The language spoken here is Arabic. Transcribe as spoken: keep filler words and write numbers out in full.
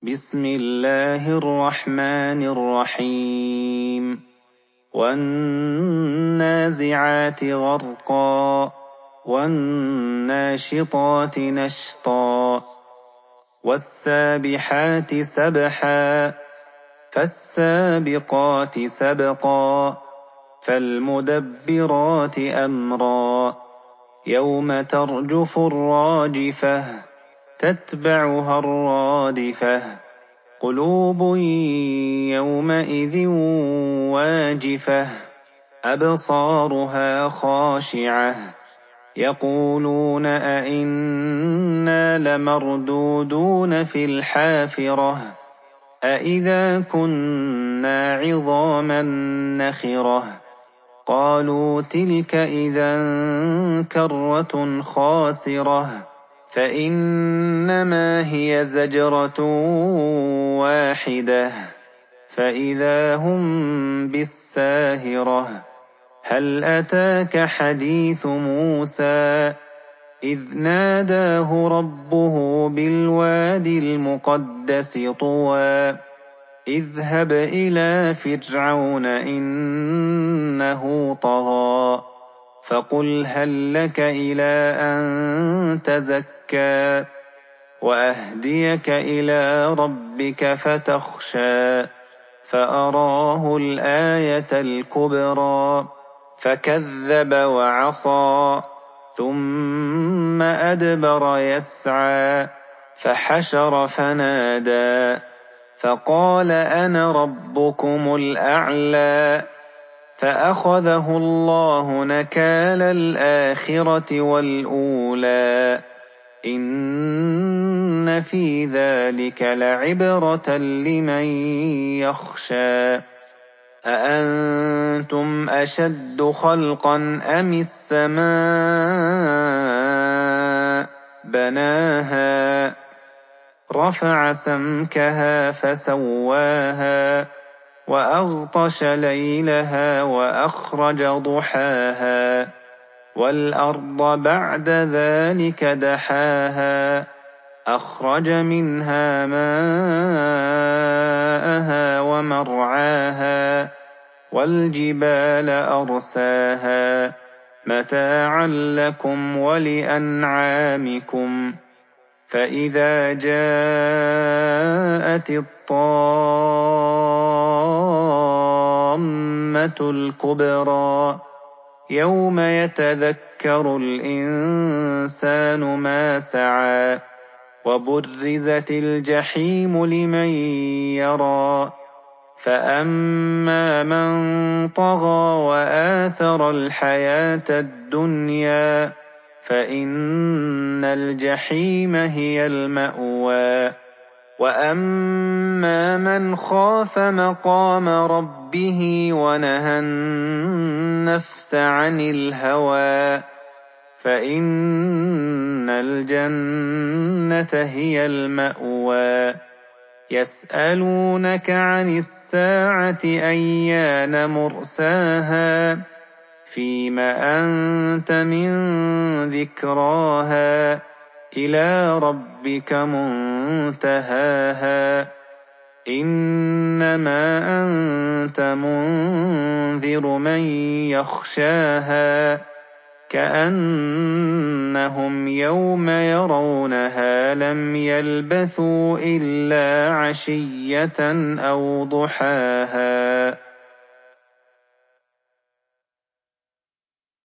بسم الله الرحمن الرحيم والنازعات غرقا والناشطات نشطا والسابحات سبحا فالسابقات سبقا فالمدبرات أمرا يوم ترجف الراجفة تتبعها الرادفة قلوب يومئذ واجفة أبصارها خاشعة يقولون أئنا لمردودون في الحافرة أئذا كنا عظاما نخرة قالوا تلك إذا كرة خاسرة فإنما هي زجرة واحدة فإذا هم بالساهرة هل أتاك حديث موسى إذ ناداه ربه بالوادي المقدس طوى اذهب إلى فرعون إنه طغى فقل هل لك إلى أن تزكى وأهديك إلى ربك فتخشى فأراه الآية الكبرى فكذب وعصى ثم أدبر يسعى فحشر فنادى فقال أنا ربكم الأعلى فأخذه الله نكال الآخرة والأولى إن في ذلك لعبرة لمن يخشى أأنتم أشد خلقا أم السماء بناها رفع سمكها فسواها وأغطش ليلها وأخرج ضحاها والأرض بعد ذلك دحاها أخرج منها ماءها ومرعاها والجبال أرساها متاعا لكم ولأنعامكم فإذا جاءت الطامة الكبرى يوم يتذكر الإنسان ما سعى وبرزت الجحيم لمن يرى فأما من طغى وآثر الحياة الدنيا فإن الجحيم هي المأوى وأما من خاف مقام ربه ونهى النفس عن الهوى فإن الجنة هي المأوى يسألونك عن الساعة أيان مرساها فيم أنت من ذكراها إلى ربك منتهاها إنما أنت منذر من يخشاها كأنهم يوم يرونها لم يلبثوا إلا عشية أو ضحاها